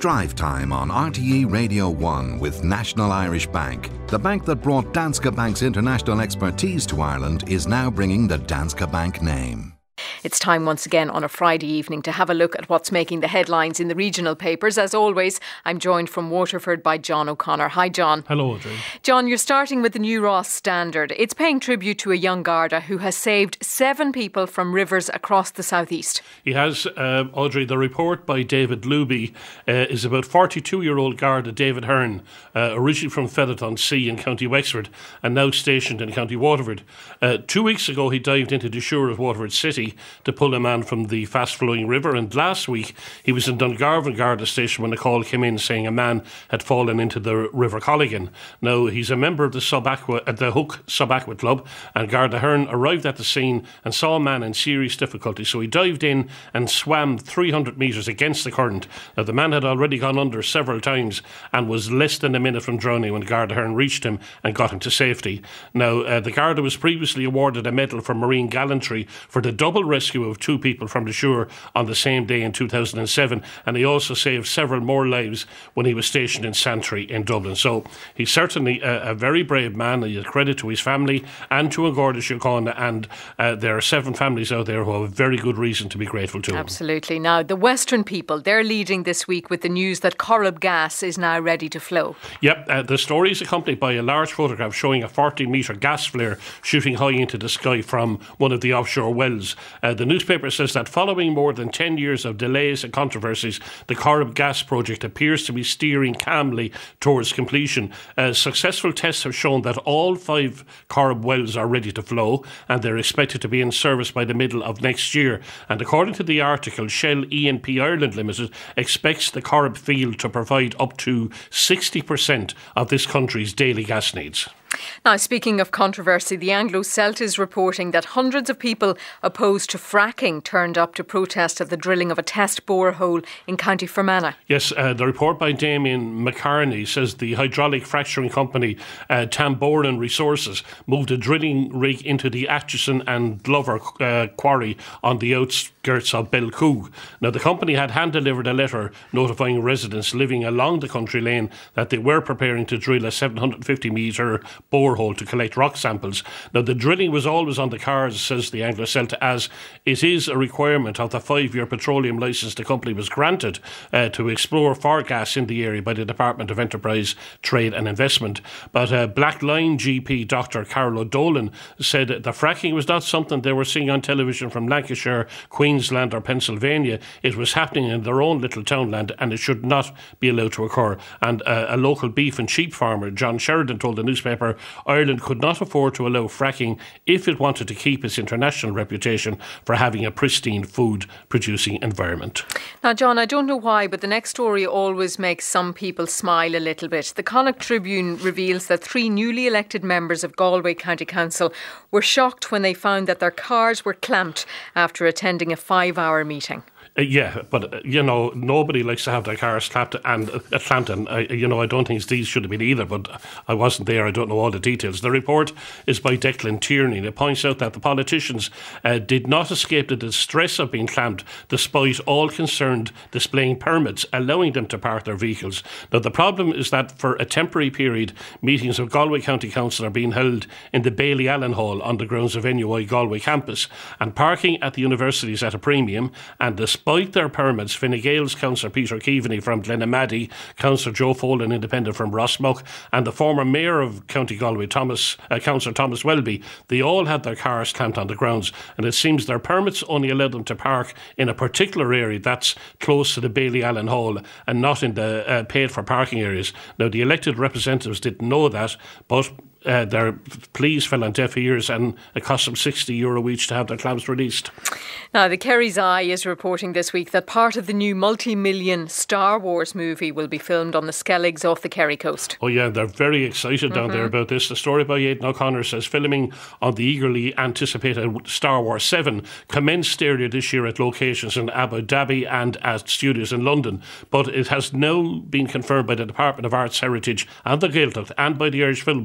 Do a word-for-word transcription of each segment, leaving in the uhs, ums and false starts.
Drive Time on R T E Radio one with National Irish Bank. The bank that brought Danske Bank's international expertise to Ireland is now bringing the Danske Bank name. It's time once again on a Friday evening to have a look at what's making the headlines in the regional papers. As always, I'm joined from Waterford by John O'Connor. Hi, John. Hello, Audrey. John, you're starting with the New Ross Standard. It's paying tribute to a young Garda who has saved seven people from rivers across the southeast. He has, uh, Audrey. The report by David Luby uh, is about forty-two-year-old Garda David Hearn, uh, originally from Featherton-Sea in County Wexford and now stationed in County Waterford. Uh, two weeks ago, he dived into the shore of Waterford City to pull a man from the fast-flowing river, and last week he was in Dungarvan Garda Station when a call came in saying a man had fallen into the River Colligan. Now, he's a member of the Sub-Aqua, uh, the Hook Sub-Aqua Club, and Garda Hearn arrived at the scene and saw a man in serious difficulty, so he dived in and swam three hundred metres against the current. Now, the man had already gone under several times and was less than a minute from drowning when Garda Hearn reached him and got him to safety. Now, uh, the Garda was previously awarded a medal for marine gallantry for the double rescue of two people from the shore on the same day in two thousand seven, and he also saved several more lives when he was stationed in Santry in Dublin. So he's certainly a, a very brave man. He has credit to his family and to Garda Síochána, and uh, there are seven families out there who have very good reason to be grateful to him. Absolutely. Now, the Western People, they're leading this week with the news that Corrib gas is now ready to flow. Yep, uh, the story is accompanied by a large photograph showing a forty metre gas flare shooting high into the sky from one of the offshore wells. Uh, the newspaper says that following more than ten years of delays and controversies, the Corrib gas project appears to be steering calmly towards completion. Uh, successful tests have shown that all five Corrib wells are ready to flow, and they're expected to be in service by the middle of next year. And according to the article, Shell E N P Ireland Limited expects the Corrib field to provide up to sixty percent of this country's daily gas needs. Now, speaking of controversy, the Anglo-Celt is reporting that hundreds of people opposed to fracking turned up to protest at the drilling of a test borehole in County Fermanagh. Yes, uh, the report by Damien McCartney says the hydraulic fracturing company uh, Tamboran Resources moved a drilling rig into the Atchison and Glover uh, quarry on the outskirts of Belcoog. Now, the company had hand-delivered a letter notifying residents living along the country lane that they were preparing to drill a seven hundred fifty metre borehole to collect rock samples. Now, the drilling was always on the cards, says the Anglo-Celt, as it is a requirement of the five-year petroleum licence the company was granted uh, to explore for gas in the area by the Department of Enterprise, Trade and Investment. But uh, Black Line G P Doctor Carol O'Dolan said the fracking was not something they were seeing on television from Lancashire, Queensland or Pennsylvania. It was happening in their own little townland, and it should not be allowed to occur. And uh, a local beef and sheep farmer, John Sheridan, told the newspaper Ireland could not afford to allow fracking if it wanted to keep its international reputation for having a pristine food producing environment. Now, John, I don't know why, but the next story always makes some people smile a little bit. The Connacht Tribune reveals that three newly elected members of Galway County Council were shocked when they found that their cars were clamped after attending a five-hour meeting. Uh, yeah, but, uh, you know, nobody likes to have their cars clamped and uh, clamped, and, uh, you know, I don't think these should have been either, but I wasn't there, I don't know all the details. The report is by Declan Tierney, and it points out that the politicians uh, did not escape the distress of being clamped, despite all concerned displaying permits, allowing them to park their vehicles. Now, the problem is that for a temporary period, meetings of Galway County Council are being held in the Bailey Allen Hall on the grounds of N U I Galway campus, and parking at the university is at a premium, and the Despite their permits, Fine Gael's Councillor Peter Keaveney from Glenamaddy, Councillor Joe Folan, independent from Rossmuck, and the former Mayor of County Galway, Thomas, uh, Councillor Thomas Welby, they all had their cars clamped on the grounds, and it seems their permits only allowed them to park in a particular area that's close to the Bailey Allen Hall and not in the uh, paid for parking areas. Now, the elected representatives didn't know that, but Uh, their pleas fell on deaf ears, and it cost them sixty euro each to have their clamps released. Now, the Kerry's Eye is reporting this week that part of the new multi-million Star Wars movie will be filmed on the Skelligs off the Kerry coast. Oh yeah, they're very excited down mm-hmm. there about this. The story by Aidan O'Connor says filming on the eagerly anticipated Star Wars seven commenced earlier this year at locations in Abu Dhabi and at studios in London, but it has now been confirmed by the Department of Arts, Heritage and the Gaeltacht and by the Irish Film Board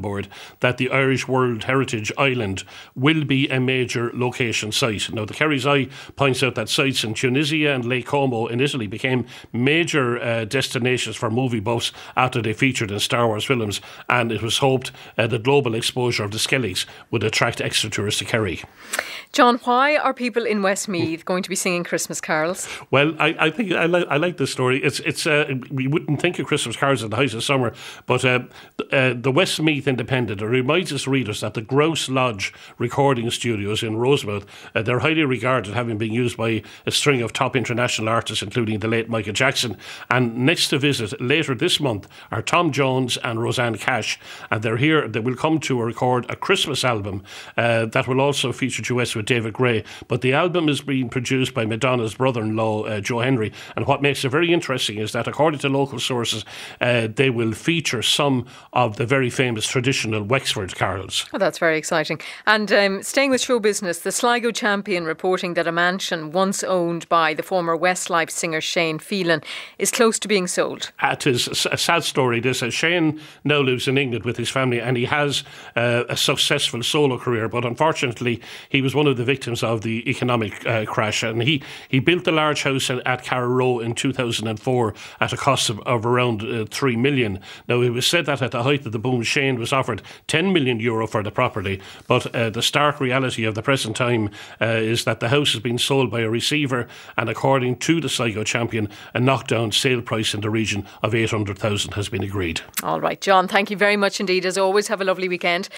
that the Irish World Heritage Island will be a major location site. Now, the Kerry's Eye points out that sites in Tunisia and Lake Como in Italy became major uh, destinations for movie buffs after they featured in Star Wars films, and it was hoped uh, the global exposure of the Skelligs would attract extra tourists to Kerry. John, why are people in Westmeath going to be singing Christmas carols? Well, I, I think I like I like this story. It's it's uh, we wouldn't think of Christmas carols at the height of summer, but uh, uh, the Westmeath Independent reminds its readers that the Grouse Lodge recording studios in Rosemouth, uh, they're highly regarded, having been used by a string of top international artists, including the late Michael Jackson. And next to visit later this month are Tom Jones and Roseanne Cash, and they're here. They will come to record a Christmas album uh, that will also feature duets with David Gray. But the album is being produced by Madonna's brother-in-law, uh, Joe Henry. And what makes it very interesting is that, according to local sources, uh, they will feature some of the very famous traditional Wexford carols. Oh, that's very exciting. And um, staying with show business, the Sligo Champion reporting that a mansion once owned by the former Westlife singer Shane Phelan is close to being sold. It is a sad story. This uh, Shane now lives in England with his family, and he has uh, a successful solo career, but unfortunately he was one of the victims of the economic uh, crash, and he, he built the large house at, at Carrow Row in two thousand four at a cost of, of around uh, three million. Now, it was said that at the height of the boom, Shane was offered ten million euro for the property, but uh, the stark reality of the present time uh, is that the house has been sold by a receiver, and according to the Sligo Champion, a knockdown sale price in the region of eight hundred thousand has been agreed. All right, John, thank you very much indeed. As always, have a lovely weekend.